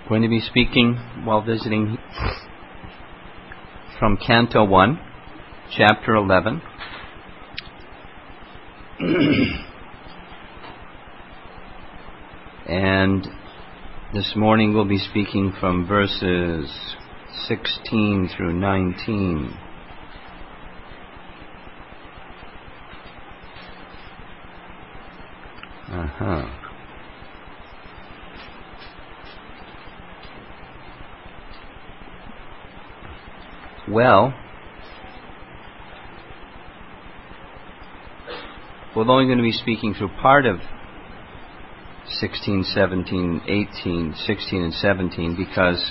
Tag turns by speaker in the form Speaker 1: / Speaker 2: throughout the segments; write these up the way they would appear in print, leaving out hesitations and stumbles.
Speaker 1: Going to be speaking while visiting from Canto 1, Chapter 11. And this morning we'll be speaking from verses 16 through 19. Well, we're only going to be speaking through part of 16, 17, 18, 16, and 17 because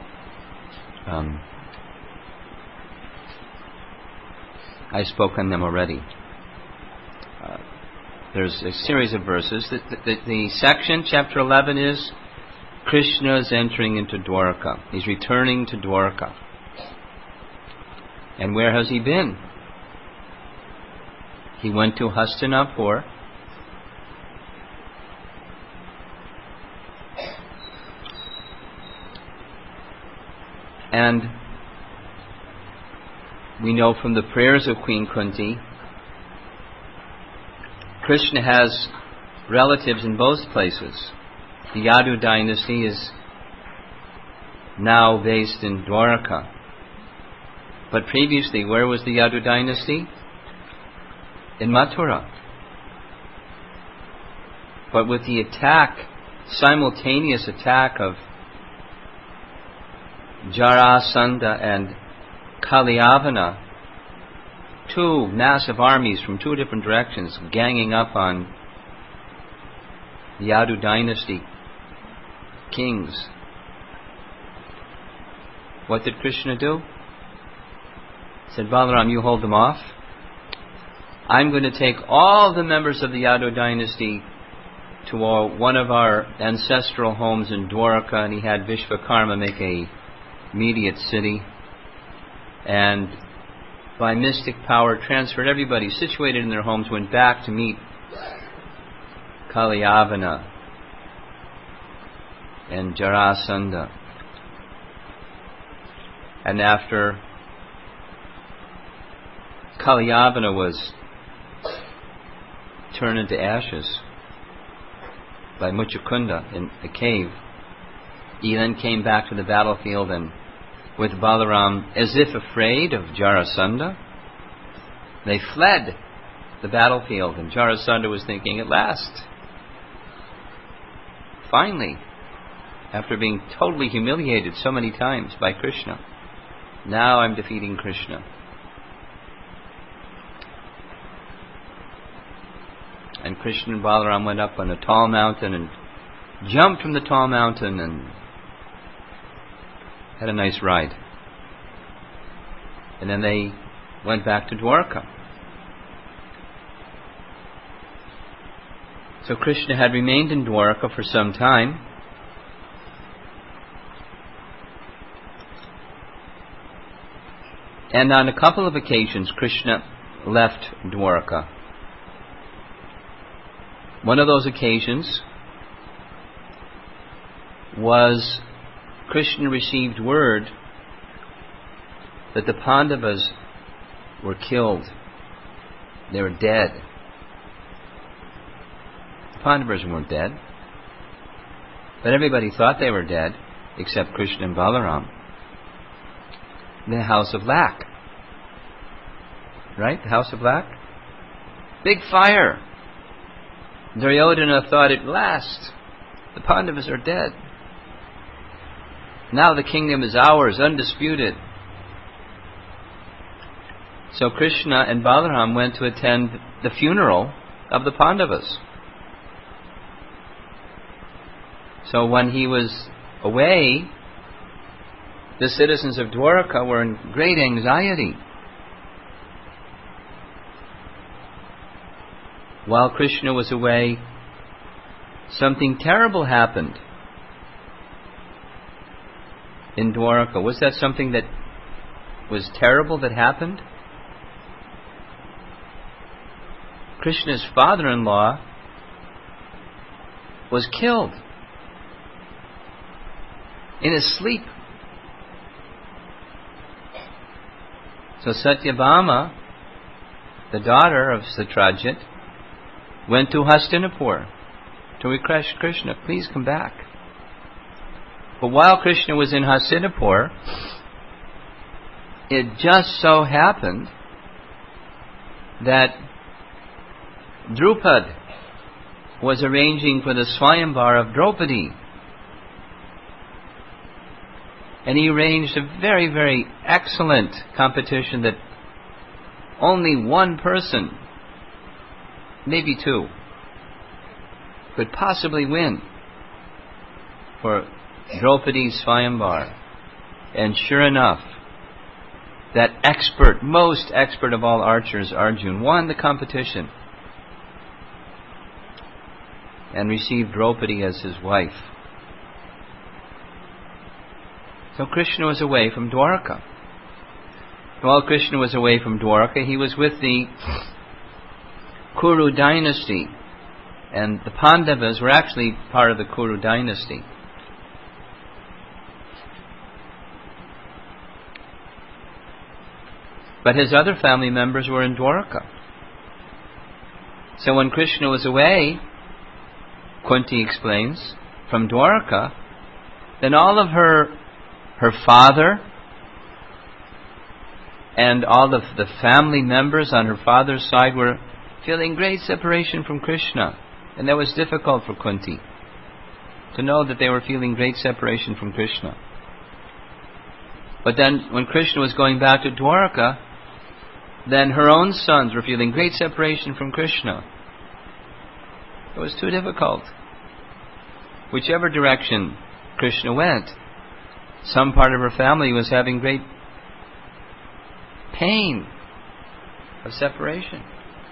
Speaker 1: I spoke on them already. There's a series of verses. The section, chapter 11, is Krishna's entering into Dwarka. He's returning to Dwarka. And where has he been? He went to Hastinapur. And we know from the prayers of Queen Kunti, Krishna has relatives in both places. The Yadu dynasty is now based in Dwarka. But previously, where was the Yadu dynasty? In Mathura. But with the simultaneous attack of Jarasandha and Kalyavana, two massive armies from two different directions ganging up on the Yadu dynasty kings, what did Krishna do? He said, Balaram, you hold them off. I'm going to take all the members of the Yadu dynasty to one of our ancestral homes in Dwarka, and he had Vishvakarma make a immediate city, and by mystic power transferred everybody situated in their homes, went back to meet Kalyavana and Jarasandha. And after Kalyavana was turned into ashes by Muchukunda in a cave, he then came back to the battlefield, and with Balaram, as if afraid of Jarasandha, they fled the battlefield. And Jarasandha was thinking, at last, finally, after being totally humiliated so many times by Krishna, now I'm defeating Krishna. And Krishna and Balaram went up on a tall mountain and jumped from the tall mountain and had a nice ride. And then they went back to Dwarka. So Krishna had remained in Dwarka for some time. And on a couple of occasions, Krishna left Dwarka. One of those occasions was Krishna received word that the Pandavas were killed. They were dead. The Pandavas weren't dead, but everybody thought they were dead, except Krishna and Balaram. The house of Lak. Right? The house of Lak? Big fire. Duryodhana thought, at last, the Pandavas are dead. Now the kingdom is ours, undisputed. So Krishna and Balaram went to attend the funeral of the Pandavas. So when he was away, the citizens of Dwarka were in great anxiety. While Krishna was away, something terrible happened in Dwarka. Was that something that was terrible that happened? Krishna's father-in-law was killed. in his sleep. So Satyabhama, the daughter of Satyajit, went to Hastinapur to request Krishna, please come back. But while Krishna was in Hastinapur, it just so happened that Drupad was arranging for the Swayamvar of Draupadi. And he arranged a very, very excellent competition that only one person, maybe two, could possibly win for Draupadi's Swayamvar. And sure enough, that expert, most expert of all archers, Arjun, won the competition and received Draupadi as his wife. So Krishna was away from Dwarka. While Krishna was away from Dwarka, he was with the Kuru dynasty. And the Pandavas were actually part of the Kuru dynasty. But his other family members were in Dwarka. So when Krishna was away, Kunti explains, from Dwarka, then all of her father and all of the family members on her father's side were feeling great separation from Krishna. And that was difficult for Kunti to know that they were feeling great separation from Krishna. But then when Krishna was going back to Dwarka, then her own sons were feeling great separation from Krishna. It was too difficult. Whichever direction Krishna went, some part of her family was having great pain of separation.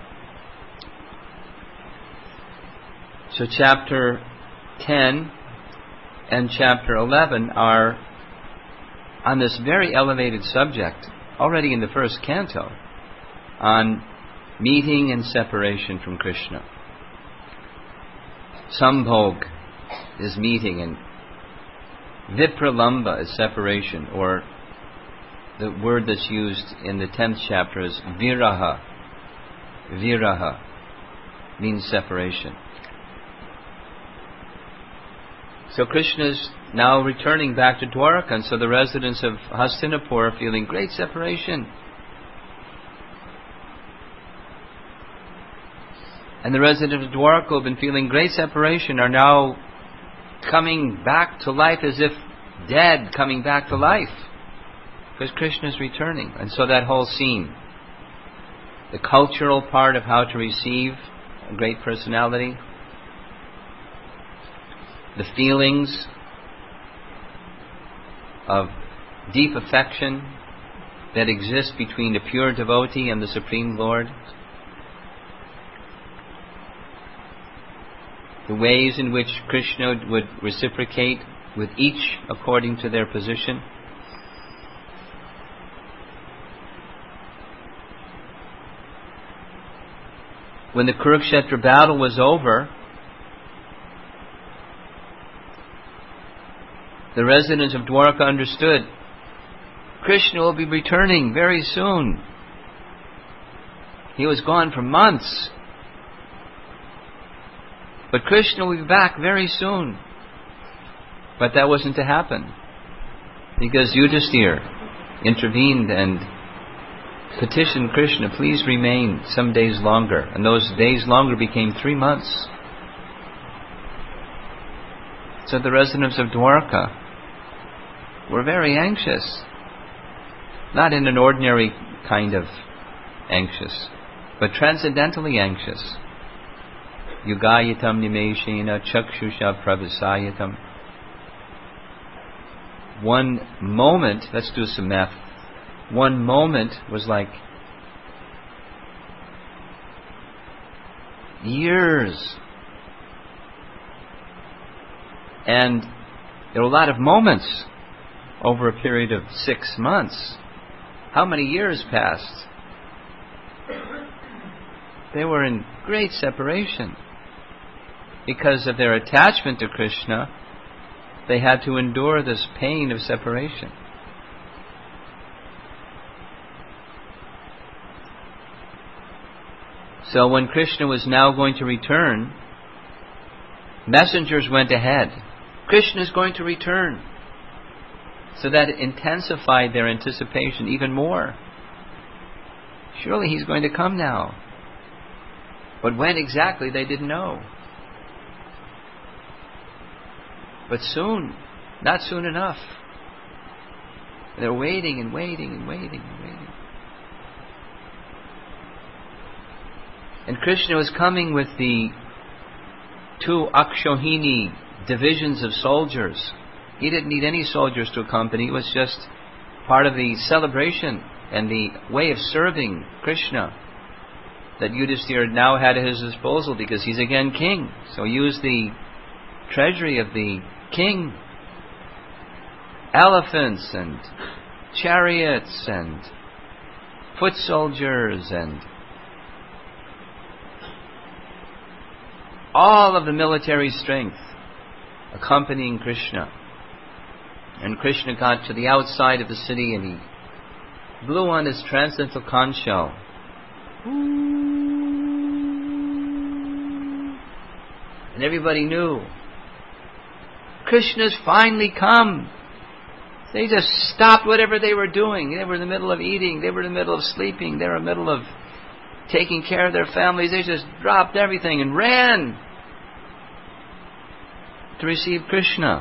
Speaker 1: So chapter 10 and chapter 11 are on this very elevated subject, already in the first canto, on meeting and separation from Krishna. Sambhog is meeting, and Vipralamba is separation, or the word that's used in the 10th chapter is Viraha. Viraha means separation. So Krishna is now returning back to Dwarka, and so the residents of Hastinapur are feeling great separation. And the residents of Dwarka who have been feeling great separation are now coming back to life as if dead, coming back to life. Because Krishna is returning. And so that whole scene, the cultural part of how to receive a great personality, the feelings of deep affection that exist between the pure devotee and the Supreme Lord, the ways in which Krishna would reciprocate with each according to their position. When the Kurukshetra battle was over, the residents of Dwarka understood Krishna will be returning very soon. He was gone for months. But Krishna will be back very soon. But that wasn't to happen, because Yudhisthira intervened and petitioned Krishna, please remain some days longer. And those days longer became 3 months. So the residents of Dwarka were very anxious. Not in an ordinary kind of anxious, but transcendentally anxious. Yugayatam nimeshena chakshusha pravisayatam. One moment, let's do some math. One moment was like years. And there were a lot of moments over a period of 6 months. How many years passed? They were in great separation because of their attachment to Krishna. they had to endure this pain of separation. So when Krishna was now going to return, messengers went ahead. Krishna is going to return. So that intensified their anticipation even more. Surely he's going to come now. But when exactly, they didn't know. But soon, not soon enough. They're waiting and waiting and waiting and waiting. And Krishna was coming with the 2 Akshohini divisions of soldiers. He didn't need any soldiers to accompany. It was just part of the celebration and the way of serving Krishna that Yudhishthira now had at his disposal, because he's again king. So he used the treasury of the king. Elephants and chariots and foot soldiers and all of the military strength accompanying Krishna. And Krishna got to the outside of the city and he blew on his transcendental conch shell. And everybody knew Krishna's finally come. They just stopped whatever they were doing. They were in the middle of eating. They were in the middle of sleeping. They were in the middle of taking care of their families. They just dropped everything and ran to receive Krishna.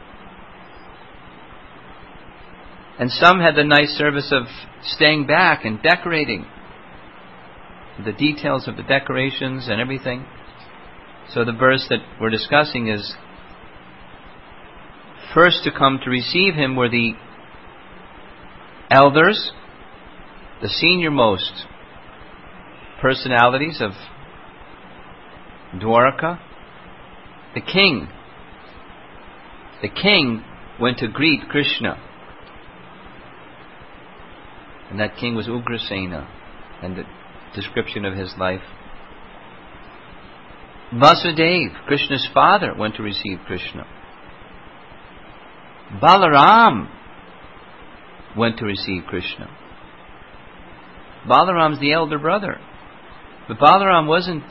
Speaker 1: And some had the nice service of staying back and decorating. The details of the decorations and everything. So the verse that we're discussing is, first to come to receive him were the elders, the senior-most personalities of Dwarka, the king. The king went to greet Krishna. And that king was Ugrasena, and the description of his life. Vasudeva, Krishna's father, went to receive Krishna. Balaram went to receive Krishna. Balaram's the elder brother. But Balaram wasn't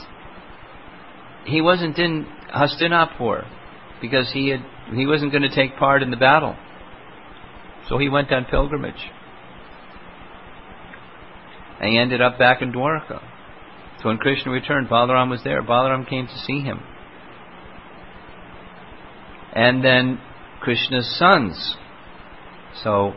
Speaker 1: in Hastinapur because he wasn't going to take part in the battle. So he went on pilgrimage. And he ended up back in Dwarka. So when Krishna returned, Balaram was there. Balaram came to see him. And then Krishna's sons. So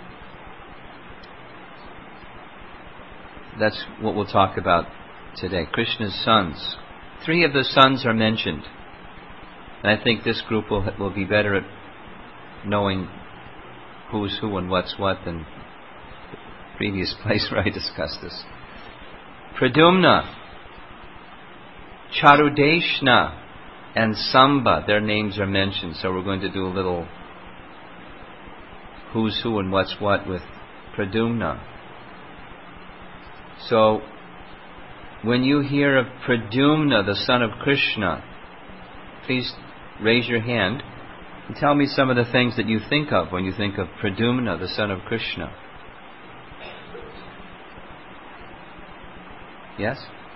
Speaker 1: that's what we'll talk about today. Krishna's sons. 3 of the sons are mentioned. And I think this group will be better at knowing who's who and what's what than the previous place where I discussed this. Pradumna, Charudeshna, and Samba, their names are mentioned. So we're going to do a little who's who and what's what with Pradumna. So when you hear of Pradumna, the son of Krishna, please raise your hand and tell me some of the things that you think of when you think of Pradumna, the son of Krishna. Yes?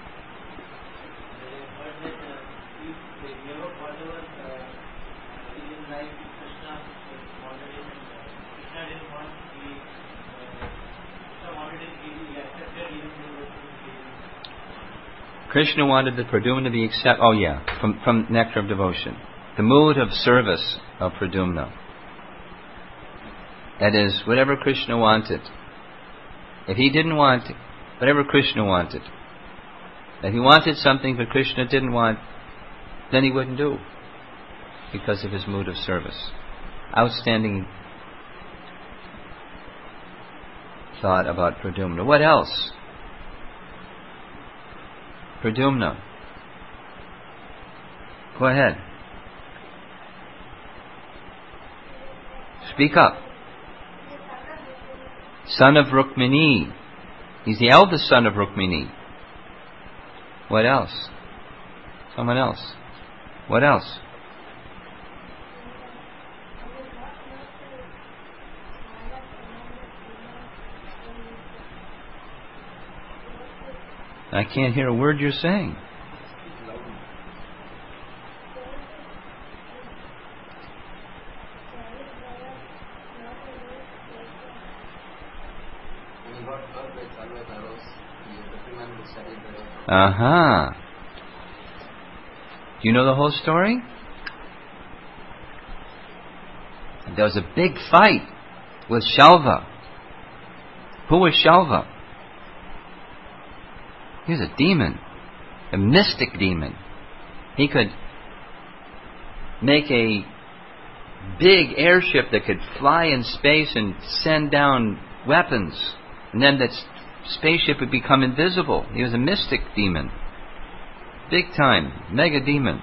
Speaker 1: Krishna wanted the Pradumna to be accepted. Oh yeah, from Nectar of Devotion. The mood of service of Pradumna. That is, whatever Krishna wanted. If he didn't want it, whatever Krishna wanted. If he wanted something but Krishna didn't want, then he wouldn't do, because of his mood of service. Outstanding thought about Pradumna. What else? Pradumna. Go ahead. Speak up. Son of Rukmini. He's the eldest son of Rukmini. What else? Someone else. What else? I can't hear a word you're saying. Uh-huh. Do you know the whole story? There was a big fight with Shalva. Who was Shalva? He was a demon. A mystic demon. He could make a big airship that could fly in space and send down weapons. And then that spaceship would become invisible. He was a mystic demon. Big time. Mega demon.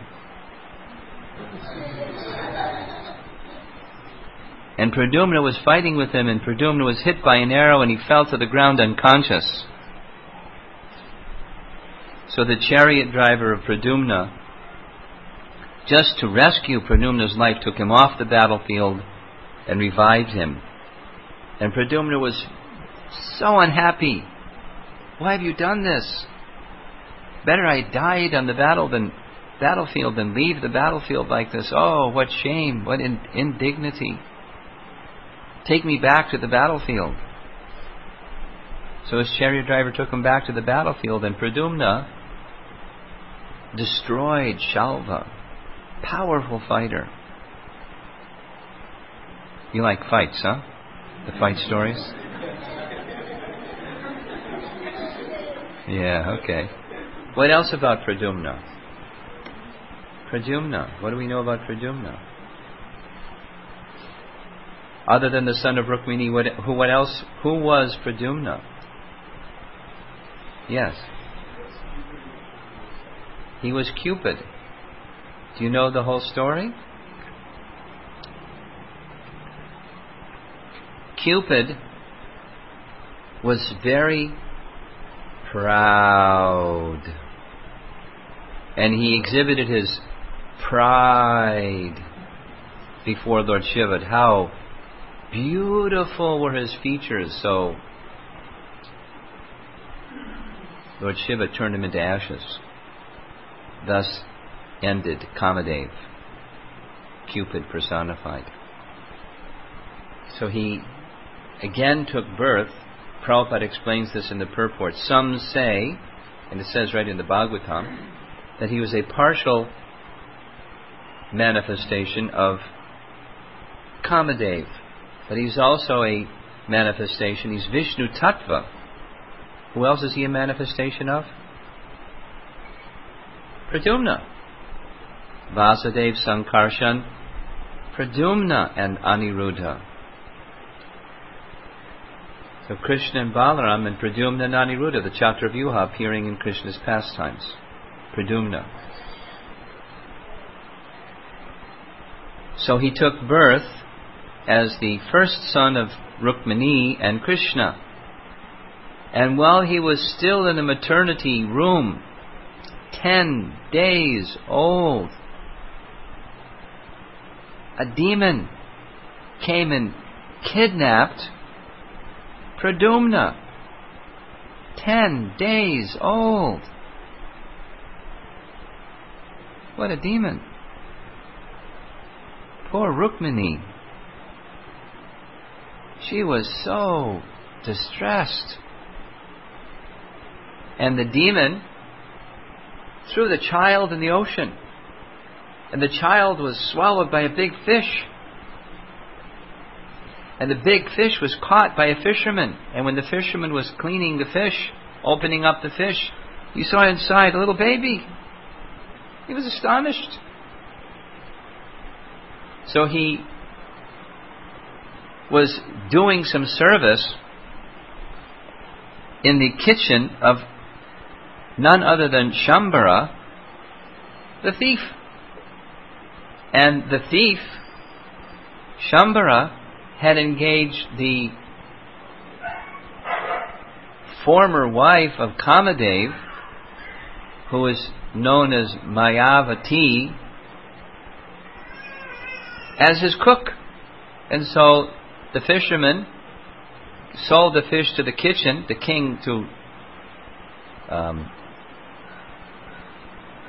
Speaker 1: And Pradyumna was fighting with him, and Pradyumna was hit by an arrow and he fell to the ground unconscious. So the chariot driver of Pradyumna, just to rescue Pradyumna's life, took him off the battlefield and revived him. And Pradyumna was so unhappy. Why have you done this? Better I died on the battlefield than leave the battlefield like this. Oh, what shame, what indignity. Take me back to the battlefield. So his chariot driver took him back to the battlefield, and Pradyumna destroyed Shalva. Powerful fighter. You like fights, huh? The fight stories? Yeah, okay. What else about Pradyumna? Pradyumna. What do we know about Pradyumna? Other than the son of Rukmini, what else? Who was Pradyumna? Yes. He was Cupid. Do you know the whole story? Cupid was very proud. And he exhibited his pride before Lord Shiva. How beautiful were his features. So Lord Shiva turned him into ashes. Thus ended Kamadev, Cupid personified. So he again took birth. Prabhupada explains this in the purport. Some say, and it says right in the Bhagavatam, that he was a partial manifestation of Kamadev. But he's also a manifestation. He's Vishnu Tattva. Who else is he a manifestation of? Pradyumna. Vasudev, Sankarshan, Pradyumna, and Aniruddha. So Krishna and Balaram and Pradyumna and Aniruddha, the Chaturvyuha appearing in Krishna's pastimes. Pradyumna. So he took birth as the first son of Rukmini and Krishna. And while he was still in the maternity room, 10 days old, a demon came and kidnapped Pradyumna. 10 days old. What a demon. Poor Rukmini. She was so distressed. And the demon threw the child in the ocean. And the child was swallowed by a big fish. And the big fish was caught by a fisherman. And when the fisherman was cleaning the fish, opening up the fish, he saw inside a little baby. He was astonished. So he was doing some service in the kitchen of none other than Shambhara, the thief. And the thief, Shambhara, had engaged the former wife of Kamadev, who was known as Mayavati, as his cook. And so the fisherman sold the fish to the kitchen, the king, to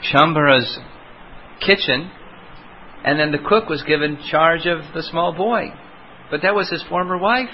Speaker 1: Shambhara's kitchen, and then the cook was given charge of the small boy. But that was his former wife.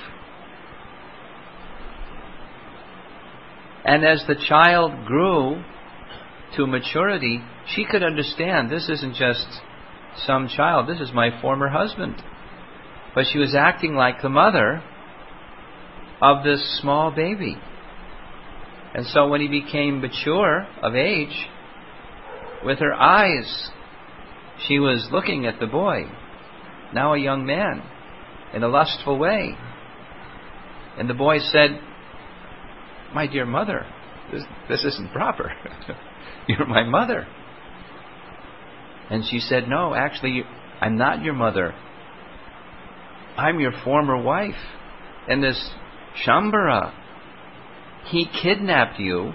Speaker 1: And as the child grew to maturity, she could understand, this isn't just some child, this is my former husband. But she was acting like the mother of this small baby. And so when he became mature of age, with her eyes, she was looking at the boy, now a young man, in a lustful way. And the boy said, "My dear mother, this isn't proper. You're my mother." And she said, "No, actually, I'm not your mother. I'm your former wife. And this Shambhara, he kidnapped you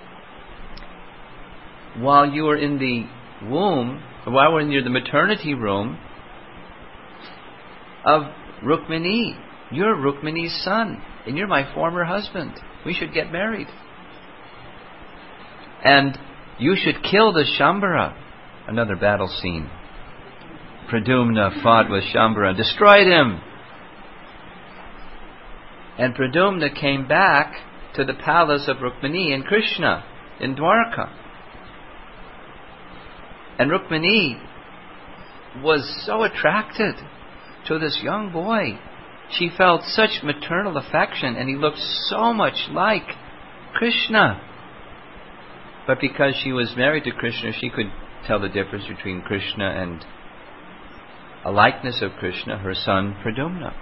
Speaker 1: while you were in the womb, while we're in the maternity room of Rukmini. You're Rukmini's son, and you're my former husband. We should get married. And you should kill the Shambhara." Another battle scene. Pradyumna fought with Shambhara, destroyed him. And Pradyumna came back to the palace of Rukmini and Krishna in Dwarka. And Rukmini was so attracted to this young boy. She felt such maternal affection, and he looked so much like Krishna. But because she was married to Krishna, she could tell the difference between Krishna and a likeness of Krishna, her son Pradyumna.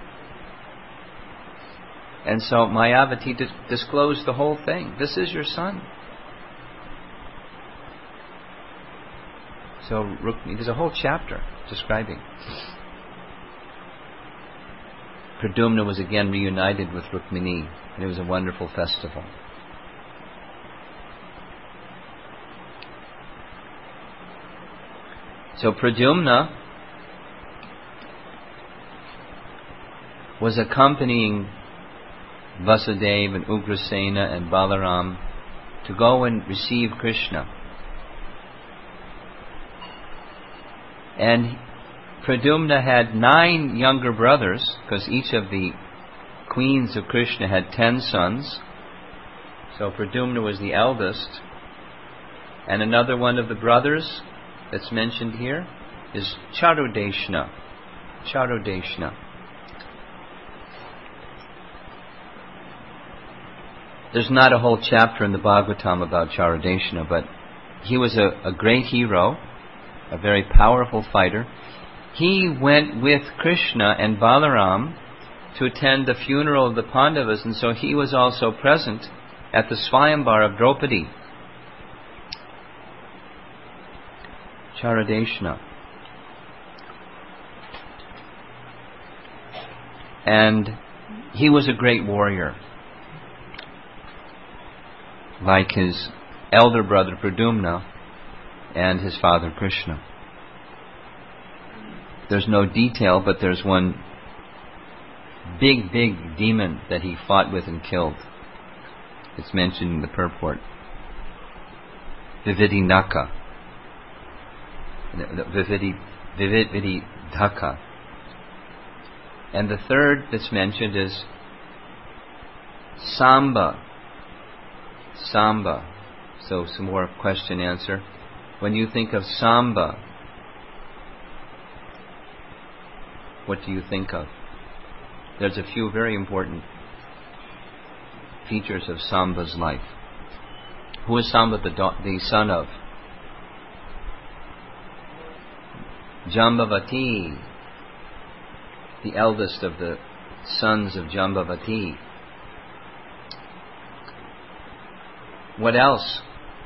Speaker 1: And so Mayavati disclosed the whole thing. This is your son. So Rukmini, there's a whole chapter describing. Pradyumna was again reunited with Rukmini, and it was a wonderful festival. So Pradyumna was accompanying Vasudeva and Ugrasena and Balaram to go and receive Krishna. And Pradyumna had 9 younger brothers, because each of the queens of Krishna had 10 sons. So Pradyumna was the eldest. And another one of the brothers that's mentioned here is Charudeshna. Charudeshna. There's not a whole chapter in the Bhagavatam about Charudeshna, but he was a great hero, a very powerful fighter. He went with Krishna and Balaram to attend the funeral of the Pandavas, and so he was also present at the Swayamvar of Draupadi. Charudeshna. And he was a great warrior, like his elder brother Pradyumna and his father Krishna. There's no detail, but there's one big demon that he fought with and killed. It's mentioned in the purport. Vividinaka. Vivididhaka. And the third that's mentioned is Samba. Samba. So some more question answer. When you think of Samba, what do you think of? There's a few very important features of Samba's life. Who is Samba the son of? Jambavati, the eldest of the sons of Jambavati. What else?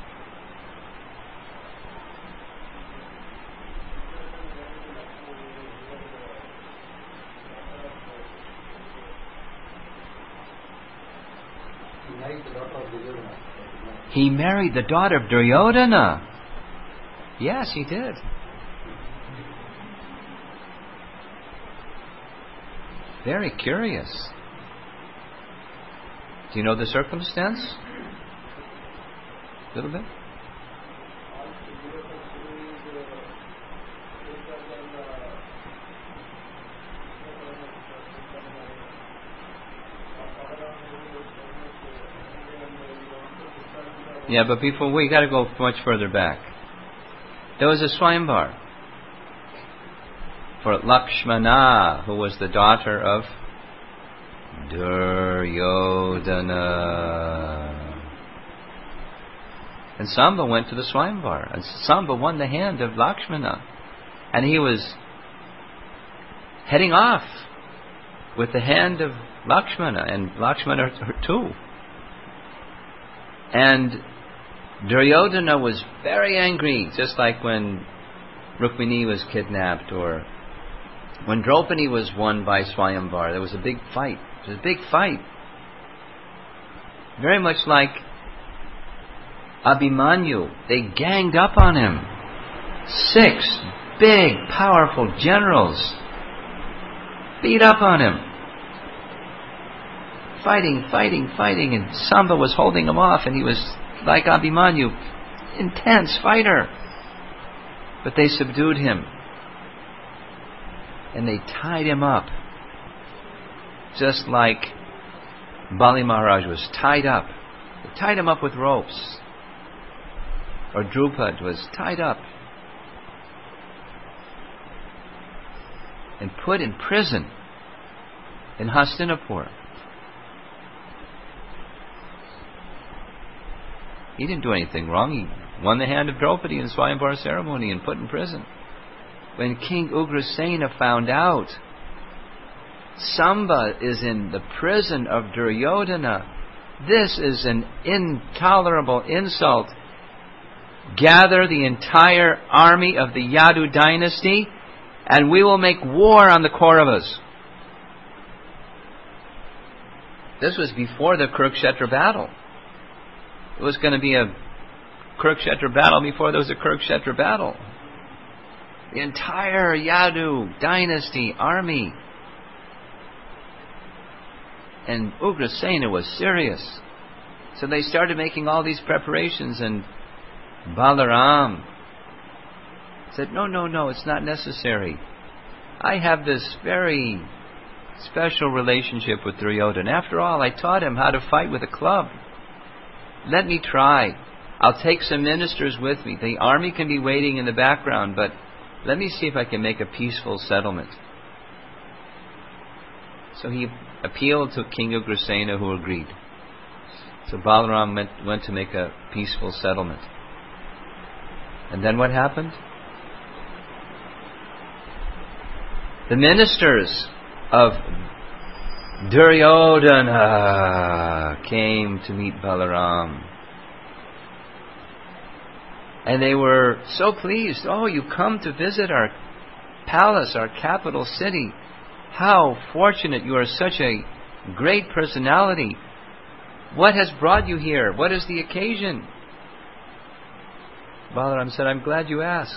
Speaker 1: He married the daughter of Duryodhana. Yes, he did. Very curious. Do you know the circumstance? A little bit? Yeah, but before we got to go much further back. There was a Swayamvar for Lakshmana, who was the daughter of Duryodhana. And Samba went to the Swayamvar, and Samba won the hand of Lakshmana, and he was heading off with the hand of Lakshmana, and Lakshmana too. And Duryodhana was very angry, just like when Rukmini was kidnapped, or when Draupadi was won by Swayamvar. There was a big fight. It was a big fight. Very much like Abhimanyu. They ganged up on him. 6 big, powerful generals beat up on him. Fighting, and Samba was holding him off, and he was like Abhimanyu, intense fighter. But they subdued him. And they tied him up. Just like Bali Maharaj was tied up. They tied him up with ropes. Or Drupad was tied up and put in prison in Hastinapur. He didn't do anything wrong. He won the hand of Draupadi in Swayamvar ceremony and put in prison. When King Ugrasena found out Samba is in the prison of Duryodhana, this is an intolerable insult. Gather the entire army of the Yadu dynasty, and we will make war on the Kauravas. This was before the Kurukshetra battle. It was going to be a Kurukshetra battle before there was a Kurukshetra battle. The entire Yadu dynasty army. And Ugrasena was serious. So they started making all these preparations, and Balaram said, No, it's not necessary. I have this very special relationship with Duryodhana. After all, I taught him how to fight with a club. Let me try. I'll take some ministers with me. The army can be waiting in the background, but let me see if I can make a peaceful settlement. So he appealed to King Ugrasena, who agreed. So Balaram went to make a peaceful settlement. And then what happened? The ministers of Duryodhana came to meet Balaram. And they were so pleased. Oh, you come to visit our palace, our capital city. How fortunate. You are such a great personality. What has brought you here? What is the occasion? Balaram said, I'm glad you asked.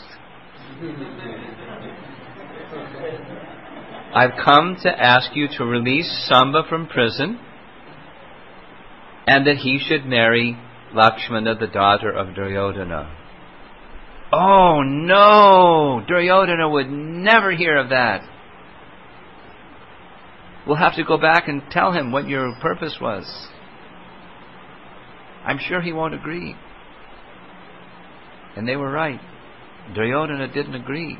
Speaker 1: I've come to ask you to release Samba from prison, and that he should marry Lakshmana, the daughter of Duryodhana. Oh no! Duryodhana would never hear of that. We'll have to go back and tell him what your purpose was. I'm sure he won't agree. And they were right. Duryodhana didn't agree.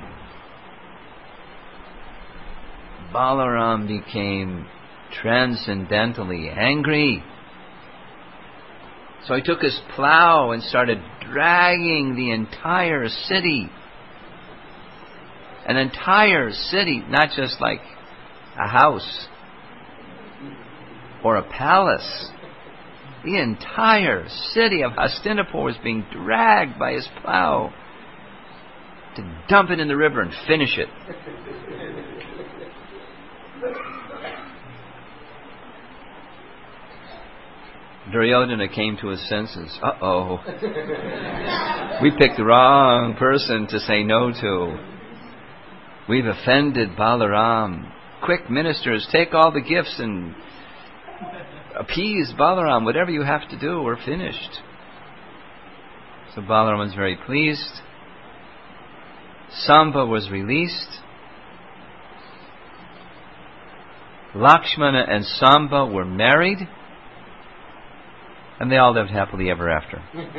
Speaker 1: Balaram became transcendentally angry. So he took his plow and started dragging the entire city. An entire city, not just like a house or a palace. The entire city of Hastinapur was being dragged by his plow to dump it in the river and finish it. Duryodhana came to his senses. Uh-oh. We picked the wrong person to say no to. We've offended Balaram. Quick, ministers, take all the gifts and appease Balaram. Whatever you have to do, we're finished. So Balaram was very pleased. Samba was released. Lakshmana and Samba were married. And they all lived happily ever after.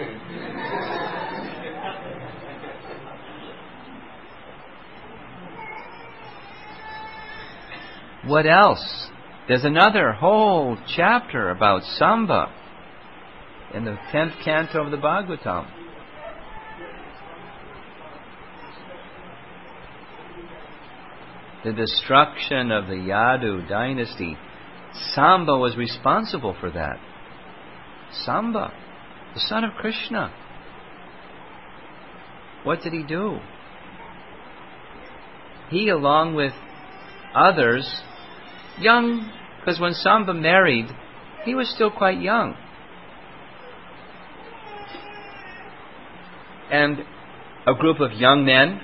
Speaker 1: What else? There's another whole chapter about Samba in the 10th canto of the Bhagavatam. The destruction of the Yadu dynasty. Samba was responsible for that. Samba, the son of Krishna. What did he do? He, along with others, young, because when Samba married, he was still quite young. And a group of young men,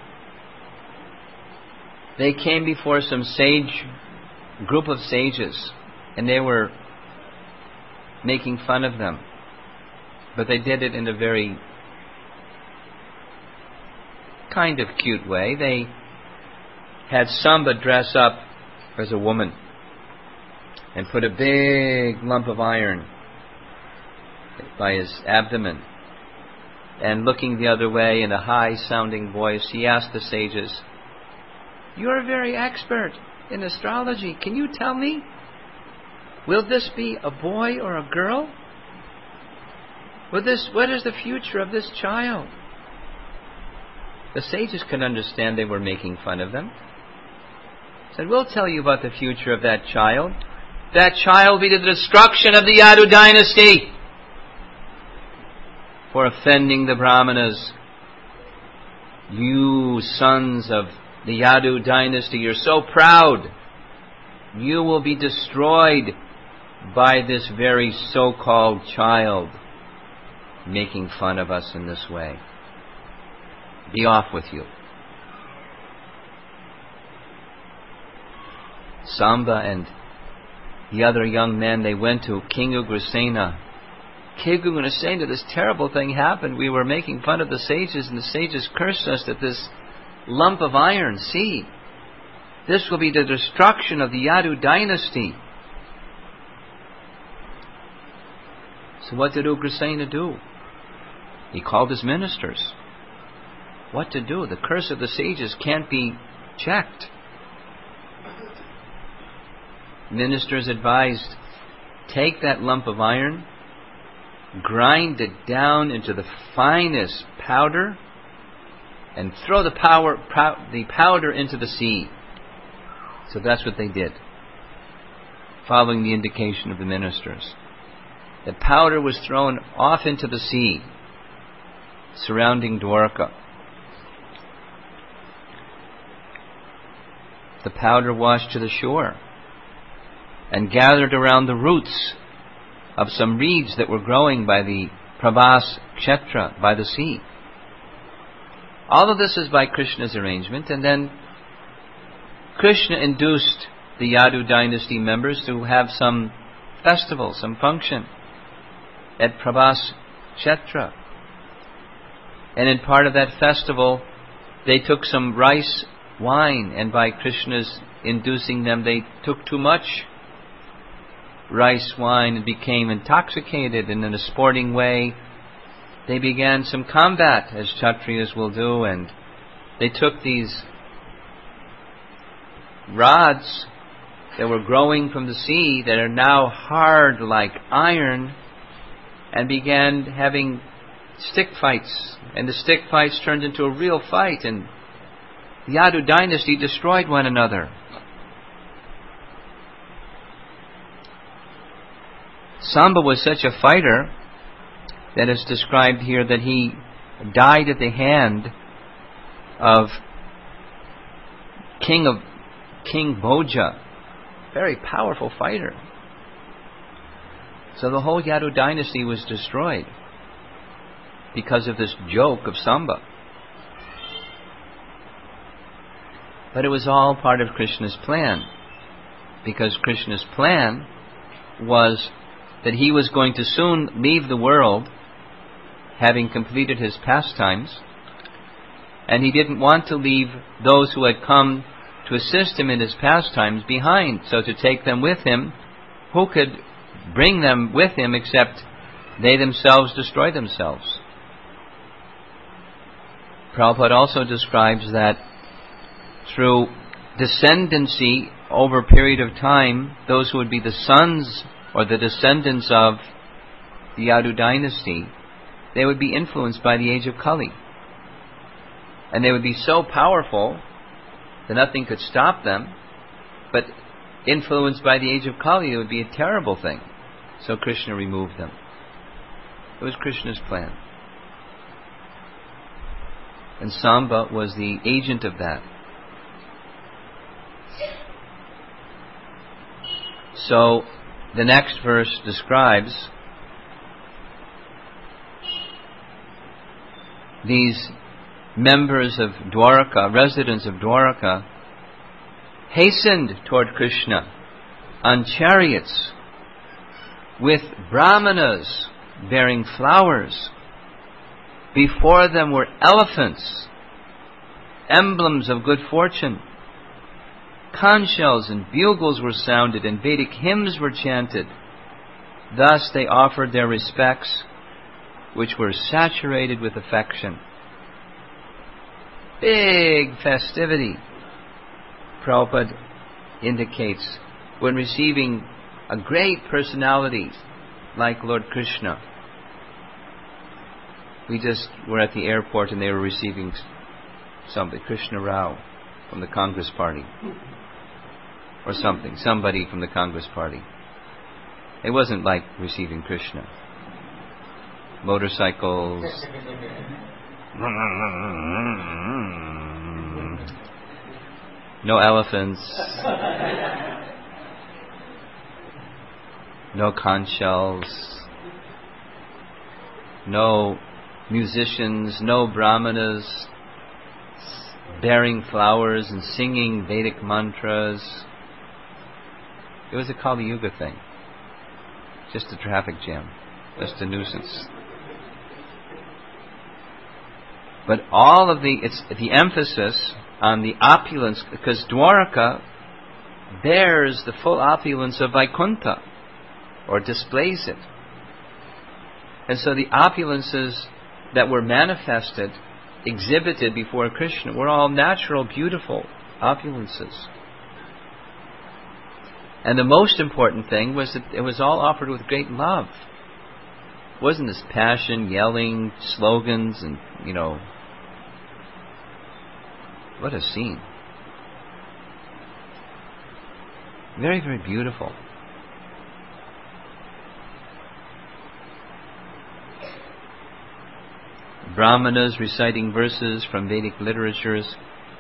Speaker 1: they came before some group of sages, and they were making fun of them. But they did it in a very kind of cute way. They had Samba dress up as a woman and put a big lump of iron by his abdomen. And looking the other way in a high-sounding voice, he asked the sages, "You're very expert in astrology. Can you tell me, will this be a boy or a girl? What is the future of this child?" The sages could understand they were making fun of them. Said, "We'll tell you about the future of that child. That child will be the destruction of the Yadu dynasty for offending the Brahmanas. You sons of the Yadu dynasty, you're so proud. You will be destroyed by this very so-called child making fun of us in this way. Be off with you." Samba and the other young men, they went to King Ugrasena. "King Ugrasena, this terrible thing happened. We were making fun of the sages, and the sages cursed us that this lump of iron, see, this will be the destruction of the Yadu dynasty." So what did Ugrasena do? He called his ministers. What to do? The curse of the sages can't be checked. Ministers advised, take that lump of iron, grind it down into the finest powder, and throw the powder into the sea. So that's what they did, following the indication of the ministers. The powder was thrown off into the sea, surrounding Dwarka. The powder washed to the shore and gathered around the roots of some reeds that were growing by the Prabhas Kshetra, by the sea. All of this is by Krishna's arrangement, and then Krishna induced the Yadu dynasty members to have some festival, some function at Prabhas Kshetra. And in part of that festival, they took some rice wine, and by Krishna's inducing them, they took too much rice wine and became intoxicated, and in a sporting way they began some combat, as Kshatriyas will do, and they took these rods that were growing from the sea that are now hard like iron and began having stick fights, and the stick fights turned into a real fight, and the Yadu dynasty destroyed one another. Samba was such a fighter that is described here that he died at the hand of King Bhoja, very powerful fighter. So the whole Yadu dynasty was destroyed because of this joke of Samba. But it was all part of Krishna's plan, because Krishna's plan was that he was going to soon leave the world, having completed his pastimes, and he didn't want to leave those who had come to assist him in his pastimes behind. So to take them with him, who could bring them with him except they themselves destroy themselves. Prabhupada also describes that through descendancy over a period of time, those who would be the sons or the descendants of the Yadu dynasty, they would be influenced by the age of Kali. And they would be so powerful that nothing could stop them, but influenced by the age of Kali, it would be a terrible thing. So Krishna removed them. It was Krishna's plan. And Samba was the agent of that. So the next verse describes these members of Dwaraka, residents of Dwaraka, hastened toward Krishna on chariots with brahmanas bearing flowers. Before them were elephants, emblems of good fortune. Conch shells and bugles were sounded, and Vedic hymns were chanted. Thus they offered their respects, which were saturated with affection. Big festivity, Prabhupada indicates, when receiving a great personality like Lord Krishna. We just were at the airport and they were receiving somebody, Krishna Rao from the Congress Party. Or something, somebody from the Congress Party. It wasn't like receiving Krishna. Motorcycles. No elephants. No conch shells. No musicians, no brahmanas bearing flowers and singing Vedic mantras. It was a Kali Yuga thing. Just a traffic jam. Just a nuisance. But all of it's the emphasis on the opulence, because Dwaraka bears the full opulence of Vaikuntha, or displays it. And so the opulences that were manifested, exhibited before Krishna, were all natural, beautiful opulences. And the most important thing was that it was all offered with great love. It wasn't this passion, yelling, slogans, and, what a scene. Very, very beautiful. Brahmanas reciting verses from Vedic literatures.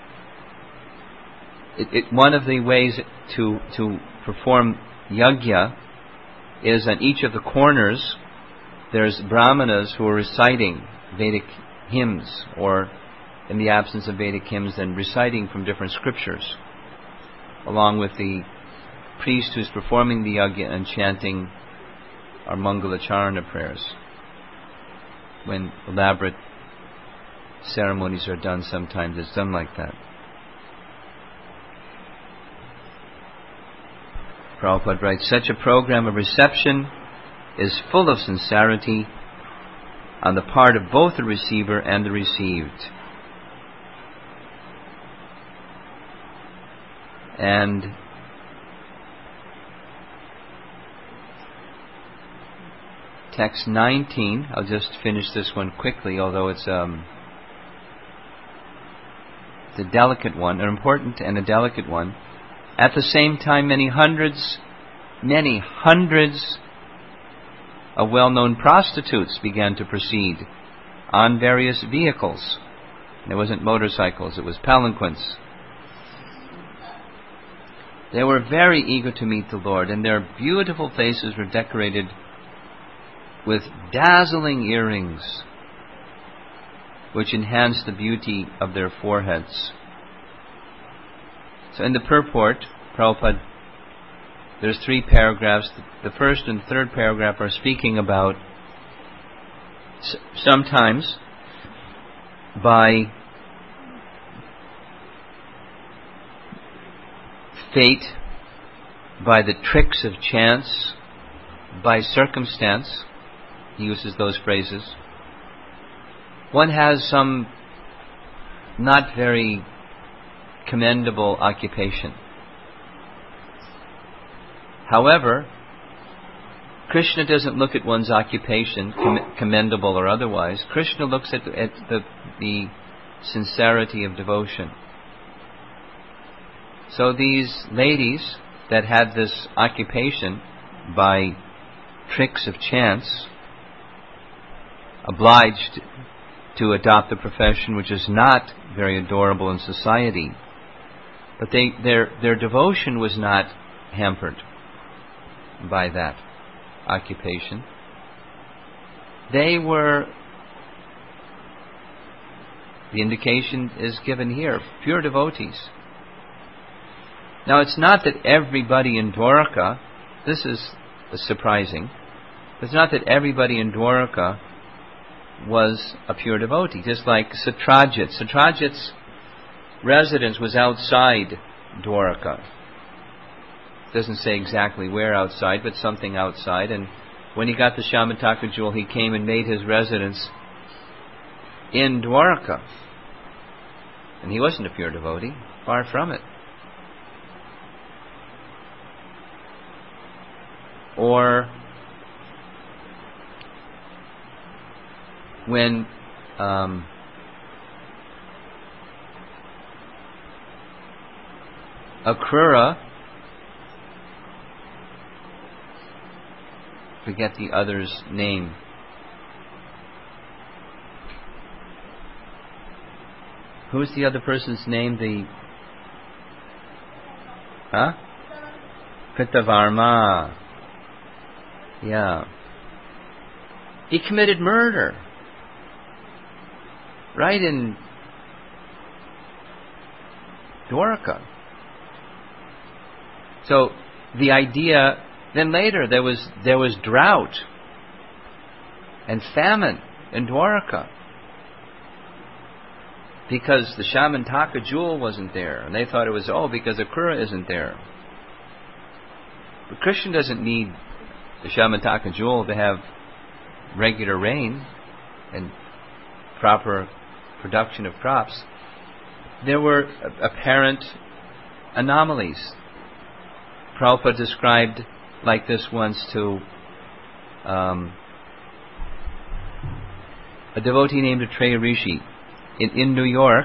Speaker 1: One of the ways to perform yajna is on each of the corners there's brahmanas who are reciting Vedic hymns, or in the absence of Vedic hymns, then reciting from different scriptures, along with the priest who's performing the yajna and chanting our Mangalacharana prayers. When elaborate ceremonies are done, sometimes it's done like that. Prabhupada writes, such a program of reception is full of sincerity on the part of both the receiver and the received. And text 19, I'll just finish this one quickly, although it's a delicate one, an important and a delicate one. At the same time, many hundreds of well-known prostitutes began to proceed on various vehicles. It wasn't motorcycles, it was palanquins. They were very eager to meet the Lord, and their beautiful faces were decorated with dazzling earrings, which enhanced the beauty of their foreheads. So in the purport, Prabhupada, there's 3 paragraphs. The first and third paragraph are speaking about sometimes by fate, by the tricks of chance, by circumstance, he uses those phrases. One has some not very commendable occupation. However, Krishna doesn't look at one's occupation, commendable or otherwise. Krishna looks at the sincerity of devotion. So these ladies that had this occupation by tricks of chance, obliged to adopt a profession which is not very adorable in society, but their devotion was not hampered by that occupation. They were, the indication is given here, pure devotees. Now it's not that everybody in Dwaraka, this is surprising, it's not that everybody in Dwaraka was a pure devotee, just like Satrajit. Satrajit's residence was outside Dwaraka. It doesn't say exactly where outside, but something outside. And when he got the Shamantaka jewel, he came and made his residence in Dwaraka. And he wasn't a pure devotee, far from it. Or when Akrura, forget the other's name, who's the other person's name? Kritavarma. Yeah. He committed murder. Right in Dwaraka. So the idea, then later there was drought and famine in Dwaraka because the Shamantaka jewel wasn't there, and they thought it was because Akrura isn't there. But Krishna doesn't need the Shamantaka jewel to have regular rain and proper production of crops. There were apparent anomalies. Prabhupada described like this once to a devotee named Atreya Rishi in New York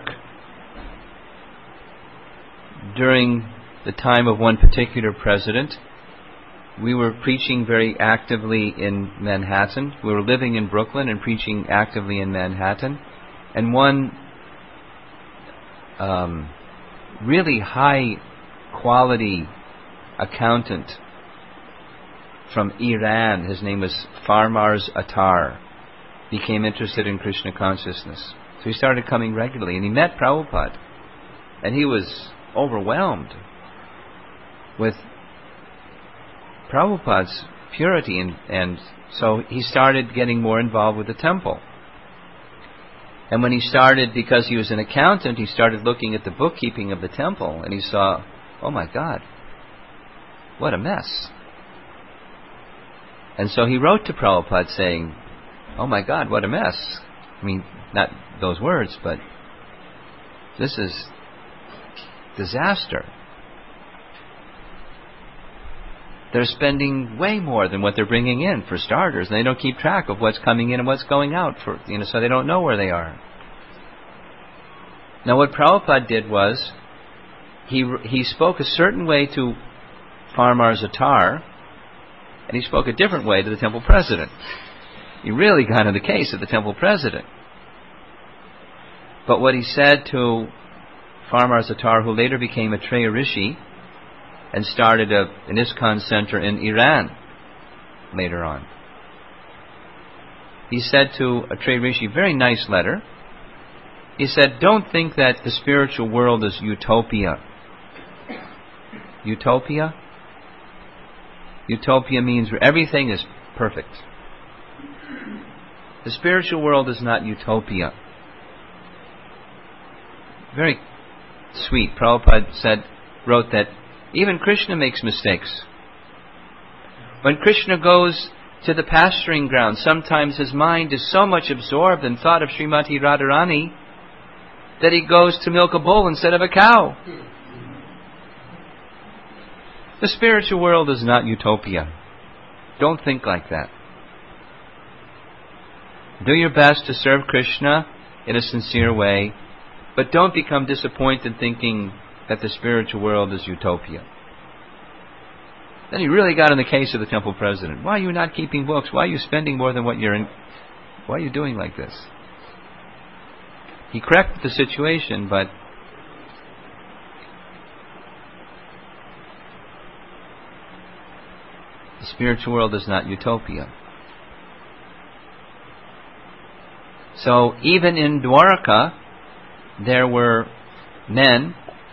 Speaker 1: during the time of one particular president. We were preaching very actively in Manhattan. We were living in Brooklyn and preaching actively in Manhattan. And one really high quality accountant from Iran, his name was Farmars Attar, became interested in Krishna consciousness. So he started coming regularly, and he met Prabhupada, and he was overwhelmed with Prabhupada's purity, and so he started getting more involved with the temple. And when he started, because he was an accountant, he started looking at the bookkeeping of the temple, and he saw, oh my God, what a mess. And so he wrote to Prabhupada saying, oh my God, what a mess. I mean, not those words, but this is disaster. They're spending way more than what they're bringing in, for starters, and they don't keep track of what's coming in and what's going out, so they don't know where they are. Now what Prabhupada did was, he spoke a certain way to Farmars Attar, and he spoke a different way to the temple president. He really got in the case of the temple president. But what he said to Farmars Attar, who later became Atreya Rishi, and started an ISKCON center in Iran later on. He said to Atreya Rishi, very nice letter, he said, don't think that the spiritual world is utopia. Utopia? Utopia means where everything is perfect. The spiritual world is not utopia. Very sweet. Prabhupada wrote that even Krishna makes mistakes. When Krishna goes to the pasturing ground. Sometimes his mind is so much absorbed in thought of Srimati Radharani that he goes to milk a bull instead of a cow. The spiritual world is not utopia. Don't think like that. Do your best to serve Krishna in a sincere way, but don't become disappointed thinking that the spiritual world is utopia. Then he really got in the case of the temple president. Why are you not keeping books? Why are you spending more than what you're in? Why are you doing like this? He corrected the situation, but the spiritual world is not utopia. So even in Dwarka, there were men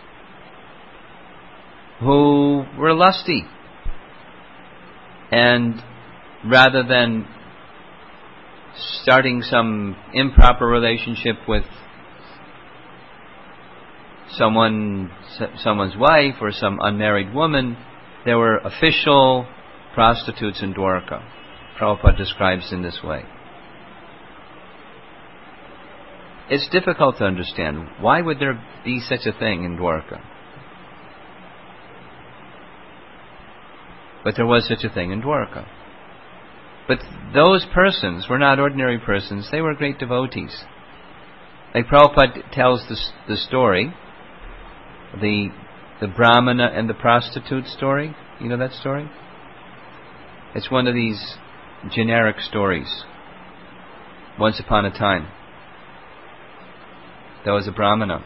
Speaker 1: who were lusty. And rather than starting some improper relationship with someone's wife or some unmarried woman, there were official prostitutes in Dwarka. Prabhupada describes in this way. It's difficult to understand. Why would there be such a thing in Dwarka? But there was such a thing in Dwarka. But those persons were not ordinary persons. They were great devotees. Like Prabhupada tells the story, the Brahmana and the prostitute story. You know that story? It's one of these generic stories. Once upon a time, there was a Brahmana.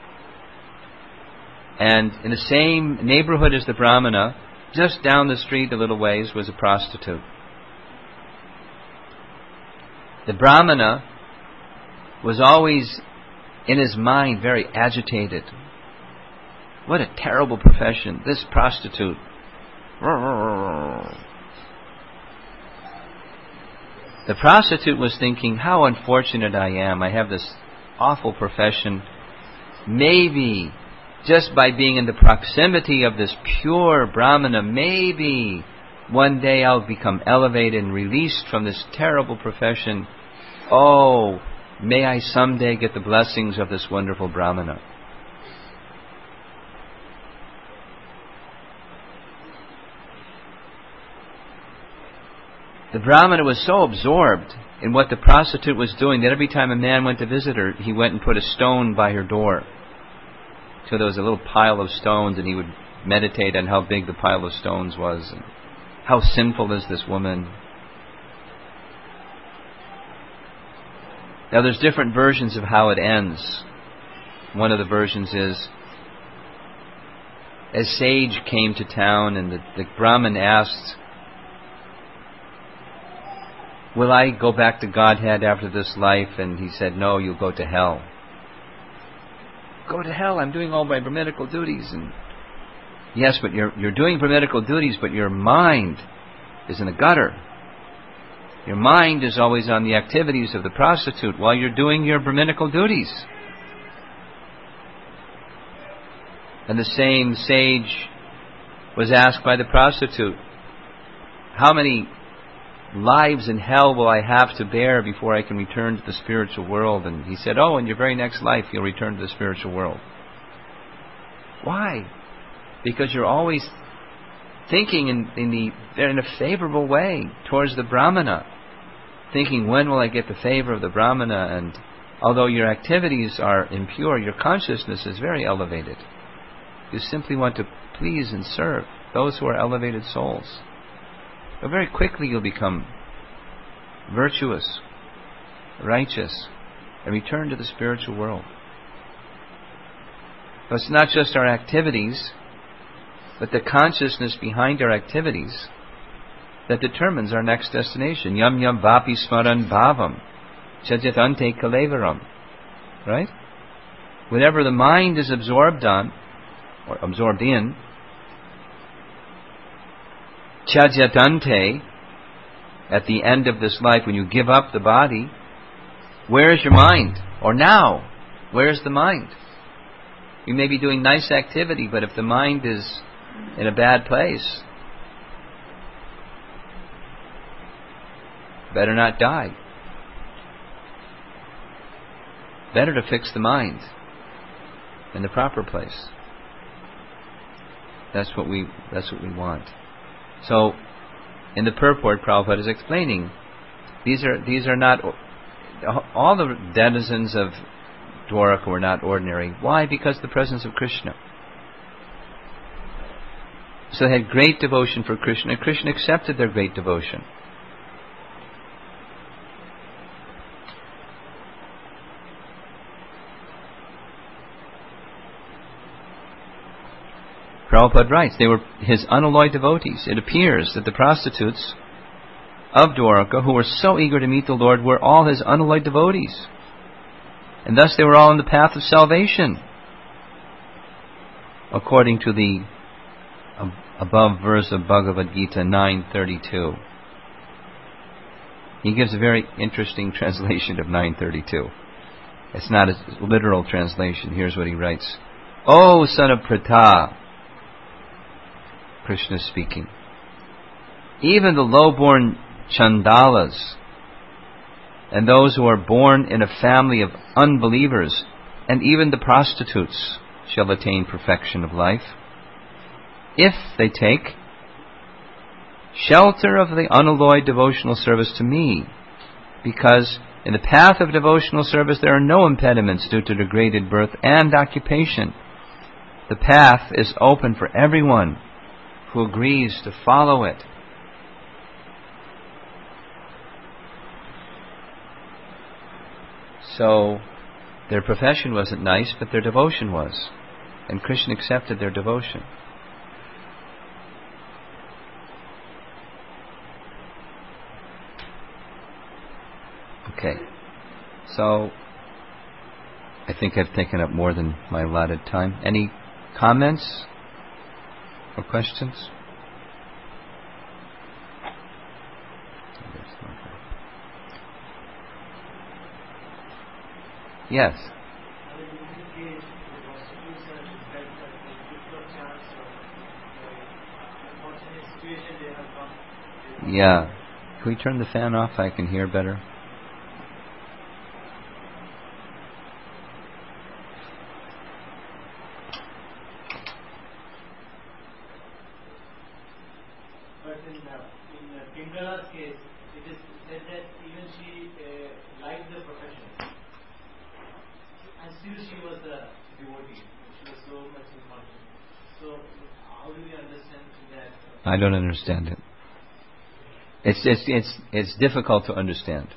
Speaker 1: And in the same neighborhood as the Brahmana, just down the street a little ways, was a prostitute. The Brahmana was always, in his mind, very agitated. What a terrible profession, this prostitute. The prostitute was thinking, how unfortunate I am. I have this awful profession. Maybe, just by being in the proximity of this pure Brahmana, maybe one day I'll become elevated and released from this terrible profession. Oh, may I someday get the blessings of this wonderful Brahmana. The Brahmana was so absorbed in what the prostitute was doing that every time a man went to visit her, he went and put a stone by her door. So there was a little pile of stones, and he would meditate on how big the pile of stones was, and how sinful is this woman. Now there's different versions of how it ends. One of the versions is, a sage came to town, and the Brahmin asked, will I go back to Godhead after this life? And he said, no, you'll go to hell. Go to hell, I'm doing all my Brahminical duties. And yes, but you're doing Brahminical duties, but your mind is in the gutter. Your mind is always on the activities of the prostitute while you're doing your Brahminical duties. And the same sage was asked by the prostitute, how many lives in hell will I have to bear before I can return to the spiritual world? And he said, oh, in your very next life you'll return to the spiritual world. Why? Because you're always thinking in a favorable way towards the Brahmana, thinking, when will I get the favor of the Brahmana? And although your activities are impure, your consciousness is very elevated. You simply want to please and serve those who are elevated souls. But very quickly you'll become virtuous, righteous, and return to the spiritual world. But it's not just our activities, but the consciousness behind our activities that determines our next destination. Yam yam vapi smaran bhavam chajatante kalevaram. Right? Whatever the mind is absorbed on, or absorbed in, chajatante, at the end of this life, when you give up the body, where is your mind? Or now, where is the mind? You may be doing nice activity, but if the mind is in a bad place, Better not die. Better to fix the mind in the proper place. That's what we want. So, in the purport, Prabhupada is explaining, these are not, all the denizens of Dwaraka were not ordinary. Why? Because of the presence of Krishna. So they had great devotion for Krishna, and Krishna accepted their great devotion. Prabhupada writes, they were his unalloyed devotees. It appears that the prostitutes of Dwaraka, who were so eager to meet the Lord, were all his unalloyed devotees. And thus they were all in the path of salvation, according to the above verse of Bhagavad Gita 9:32. He gives a very interesting translation of 9:32. It's not a literal translation. Here's what he writes. O son of Pratha, Krishna speaking, even the low-born Chandalas and those who are born in a family of unbelievers, and even the prostitutes shall attain perfection of life, if they take shelter of the unalloyed devotional service to me, because in the path of devotional service there are no impediments due to degraded birth and occupation. The path is open for everyone who agrees to follow it. So, their profession wasn't nice, but their devotion was. And Krishna accepted their devotion. Okay. So, I think I've taken up more than my allotted time. Any comments or questions? Yes. Yeah. Can we turn the fan off? I can hear better.
Speaker 2: But in Pingala's case, it is said that even she liked the profession, and still she was a devotee. She was so much important. So, how do we understand that?
Speaker 1: I don't understand it. It's difficult to understand.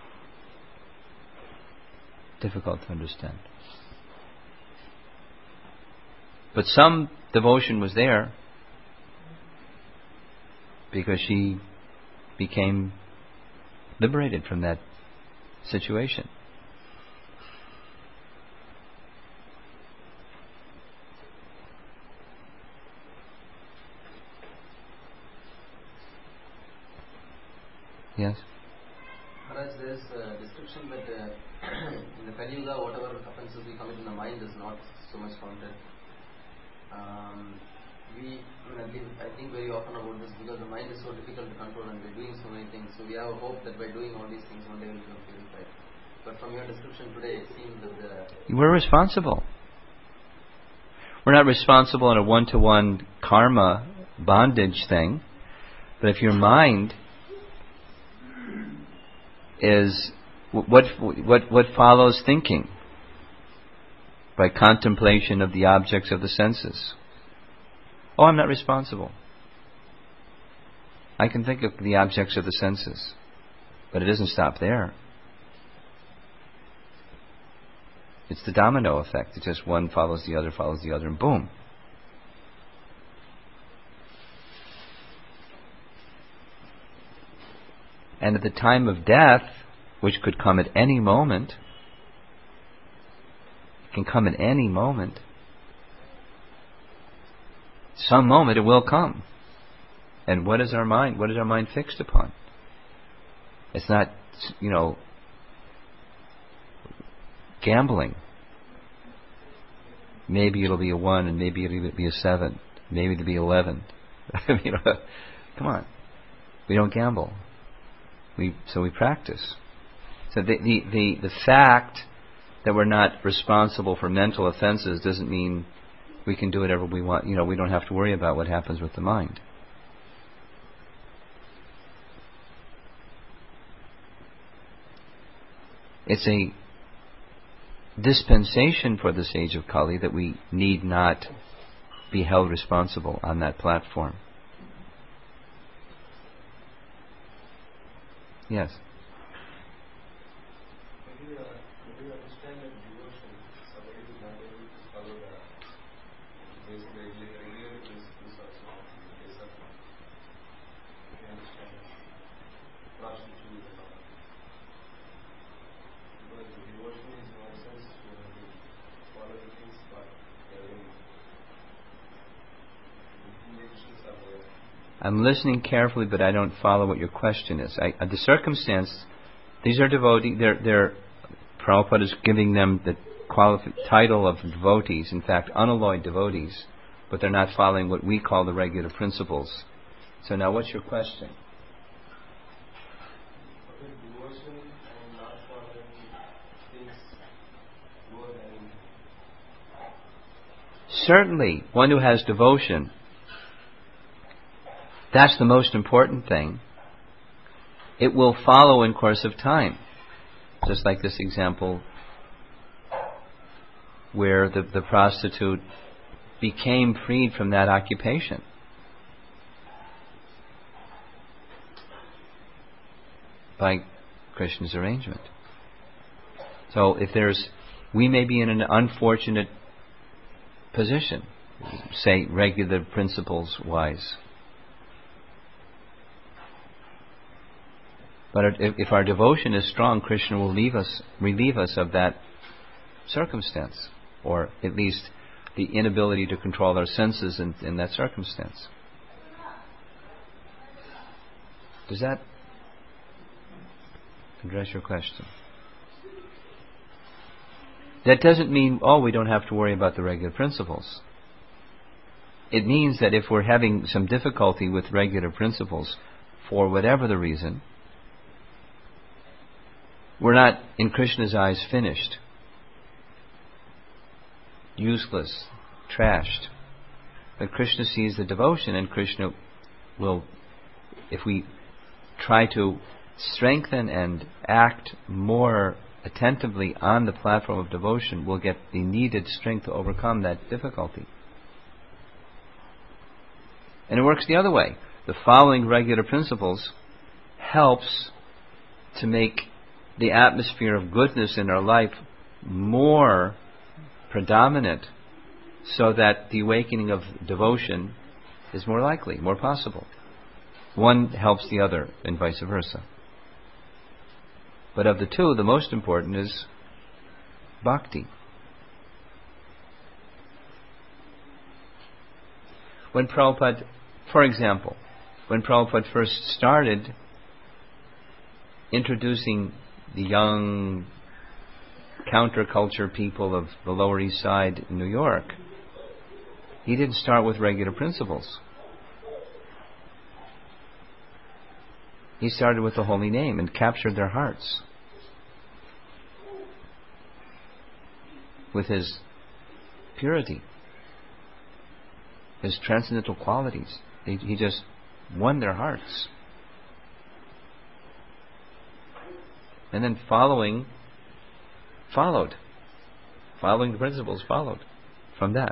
Speaker 1: Difficult to understand. But some devotion was there, because she became liberated from that situation. Yes?
Speaker 3: Maharaj, there is a description that in the Kali Yuga, whatever offenses we commit in the mind is not so much counted. I think very often about this, because the mind is so difficult to control and we're doing so many things. So we have a hope that by doing all these things, one day we'll become purified. But from your description today, it seems that
Speaker 1: we're responsible. We're not responsible in a one-to-one karma bondage thing. But if your mind is what follows thinking, by contemplation of the objects of the senses. Oh, I'm not responsible. I can think of the objects of the senses, but it doesn't stop there. It's the domino effect. It's just one follows the other, and boom. And at the time of death, which could come at any moment, it can come at any moment. Some moment it will come. And what is our mind? What is our mind fixed upon? It's not, gambling. Maybe it'll be a 1 and maybe it'll be a 7. Maybe it'll be 11. Come on. We don't gamble. So we practice. So the fact that we're not responsible for mental offenses doesn't mean we can do whatever we want. We don't have to worry about what happens with the mind. It's a dispensation for this age of Kali that we need not be held responsible on that platform. Yes.
Speaker 4: Maybe understand that devotion, somebody who is not able to follow the basic regular principles also in the case of we understand prostitute and all. Because the devotion is in one sense to follow the things, but the implications are there.
Speaker 1: I'm listening carefully, but I don't follow what your question is. The circumstance, these are devotees. Prabhupada is giving them the title of devotees, in fact, unalloyed devotees, but they're not following what we call the regular principles. So now, what's your question?
Speaker 4: Devotion and not following things more than.
Speaker 1: Certainly, one who has devotion, that's the most important thing. It will follow in course of time. Just like this example where the prostitute became freed from that occupation. By Krishna's arrangement. So we may be in an unfortunate position, say regular principles wise. But if our devotion is strong, Krishna will relieve us of that circumstance, or at least the inability to control our senses in that circumstance. Does that address your question? That doesn't mean, we don't have to worry about the regular principles. It means that if we're having some difficulty with regular principles, for whatever the reason, we're not, in Krishna's eyes, finished, useless, trashed. But Krishna sees the devotion, and Krishna will, if we try to strengthen and act more attentively on the platform of devotion, we'll get the needed strength to overcome that difficulty. And it works the other way. The following regular principles helps to make the atmosphere of goodness in our life more predominant, so that the awakening of devotion is more likely, more possible. One helps the other, and vice versa. But of the two, the most important is bhakti. When Prabhupada, for example, when Prabhupada first started introducing the young counterculture people of the Lower East Side in New York, he didn't start with regular principles. He started with the holy name and captured their hearts with his purity, his transcendental qualities. He just won their hearts. And then following the principles followed from that.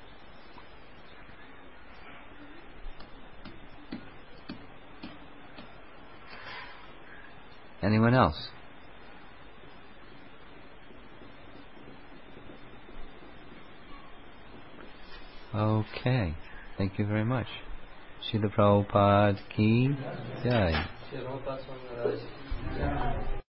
Speaker 1: Anyone else? Okay. Thank you very much. Srila Prabhupada ki jai.